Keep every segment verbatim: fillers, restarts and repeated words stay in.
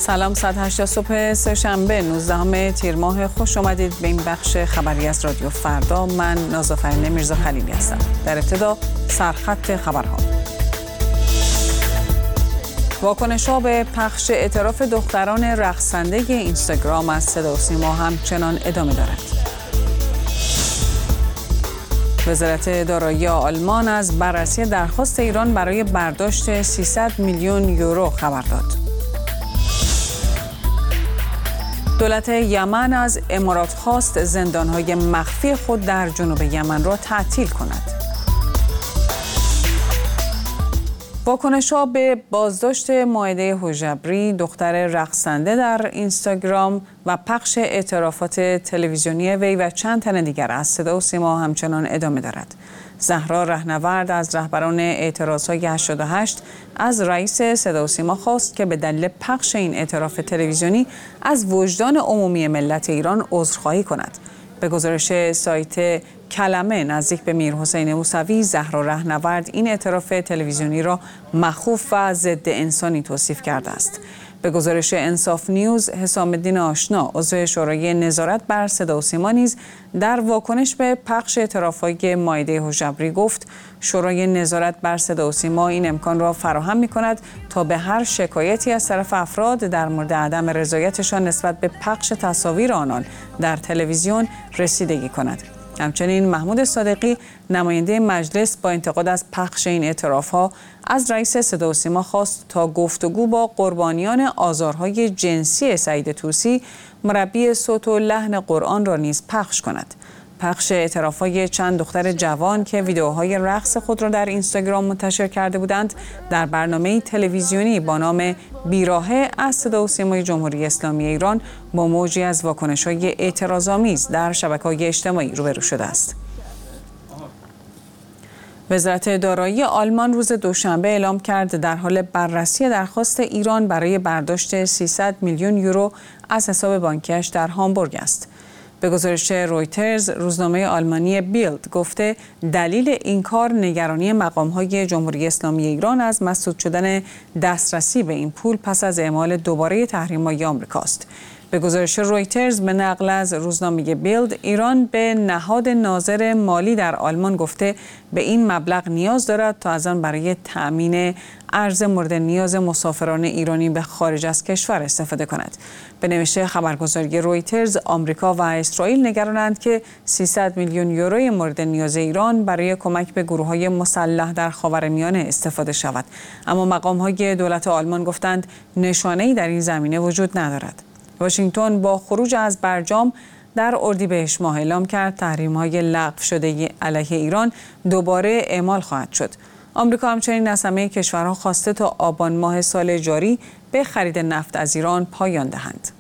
سلام، ساعت هشت صبح سه‌شنبه نوزدهم تیر ماه، خوش آمدید به این بخش خبری از رادیو فردا. من نازافرین میرزا خلیلی هستم. در ابتدا سرخط خبرها. واکنش‌ها به پخش اعتراف دختران رقصنده اینستاگرام از صدا و سیما همچنان ادامه دارد. وزارت دارایی آلمان از بررسی درخواست ایران برای برداشت سیصد میلیون یورو خبر داد. دولت یمن از امارات خواست زندان‌های مخفی خود در جنوب یمن را تعطیل کند. واکنش‌ها به بازداشت مائده حجبری، دختر رقصنده در اینستاگرام و پخش اعترافات تلویزیونی وی و چند تن دیگر از صدا و سیما همچنان ادامه دارد. زهرا رهنورد از رهبران اعتراضهای هشتاد و هشت از رئیس صدا و سیما خواست که به دلیل پخش این اعتراف تلویزیونی از وجدان عمومی ملت ایران عذرخواهی کند. به گزارش سایت کلمه نزدیک به میرحسین موسوی، زهرا رهنورد این اعتراف تلویزیونی را مخوف و ضد انسانی توصیف کرده است. به گزارش انصاف نیوز، حسام الدین آشنا، عضو شورای نظارت بر صدا و سیما نیز در واکنش به پخش اعتراف‌های مائده حجبری گفت شورای نظارت بر صدا و سیما این امکان را فراهم می‌کند تا به هر شکایتی از طرف افراد در مورد عدم رضایتشان نسبت به پخش تصاویر آنان در تلویزیون رسیدگی کند. همچنین محمود صادقی، نماینده مجلس، با انتقاد از پخش این اعتراف‌ها از رئیس صدا و سیما خواست تا گفتگو با قربانیان آزارهای جنسی سعید طوسی، مربی صوت و لحن قرآن را نیز پخش کند. پخش اعتراف‌های چند دختر جوان که ویدئوهای رقص خود را در اینستاگرام منتشر کرده بودند، در برنامه تلویزیونی با نام بیراهه از صدا و سیمای جمهوری اسلامی ایران با موجی از واکنش‌های اعتراض‌آمیز در شبکه‌های اجتماعی روبرو شده است. وزارت دارایی آلمان روز دوشنبه اعلام کرد در حال بررسی درخواست ایران برای برداشت سیصد میلیون یورو از حساب بانکیش در هامبورگ است. به گزارش رویترز، روزنامه آلمانی بیلد گفته دلیل این کار نگرانی مقام‌های جمهوری اسلامی ایران از مسدود شدن دسترسی به این پول پس از اعمال دوباره تحریم‌های آمریکاست. به گزارش رویترز به نقل از روزنامه بیلد، ایران به نهاد ناظر مالی در آلمان گفته به این مبلغ نیاز دارد تا از آن برای تأمین ارز مورد نیاز مسافران ایرانی به خارج از کشور استفاده کند. به نوشته خبرگزاری رویترز، آمریکا و اسرائیل نگرانند که سیصد میلیون یوروی مورد نیاز ایران برای کمک به گروه‌های مسلح در خاورمیانه استفاده شود. اما مقام‌های دولت آلمان گفتند نشانه‌ای در این زمینه وجود ندارد. واشنگتن با خروج از برجام در اردیبهشت ماه اعلام کرد تحریم‌های لغو شده علیه ایران دوباره اعمال خواهد شد. آمریکا همچنین از همه کشورها خواسته تا آبان ماه سال جاری به خرید نفت از ایران پایان دهند.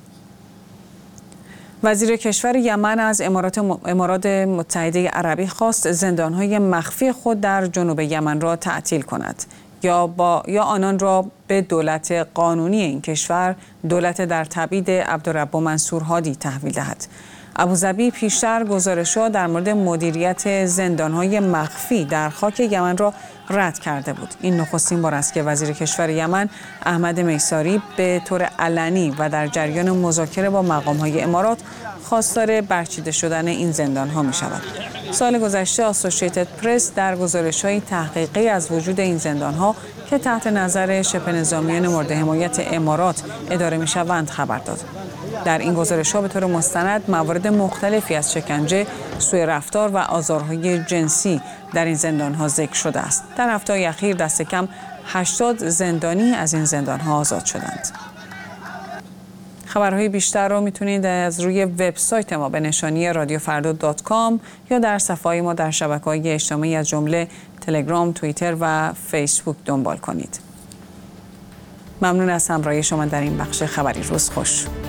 وزیر کشور یمن از امارات امارات متحده عربی خواست زندان‌های مخفی خود در جنوب یمن را تعطیل کند یا با یا آنان را به دولت قانونی این کشور، دولت در تبعید عبدالرب منصور هادی، تحویل دهد. ابوظبی پیشتر گزارش‌ها در مورد مدیریت زندان‌های مخفی در خاک یمن را رد کرده بود. این نخستین بار است که وزیر کشور یمن احمد میثاری به طور علنی و در جریان مذاکره با مقام‌های امارات خواستار برچیده شدن این زندان‌ها می‌شود. سال گذشته اسوسییتد پرس در گزارش‌های تحقیقی از وجود این زندان‌ها که تحت نظر شبه نظامیان مورد حمایت امارات اداره می‌شوند خبر داد. در این گزارش‌ها به طور مستند موارد مختلفی از شکنجه، سوء رفتار و آزارهای جنسی در این زندان‌ها ذکر شده است. در هفته‌های اخیر دست کم هشتاد زندانی از این زندان‌ها آزاد شدند. خبرهای بیشتر رو میتونید از روی وبسایت ما به نشانی رادیو فردا دات کام یا در صفحه ما در شبکه‌های اجتماعی از جمله تلگرام، توییتر و فیسبوک دنبال کنید. ممنون از همراهی شما در این بخش خبری. روز خوش.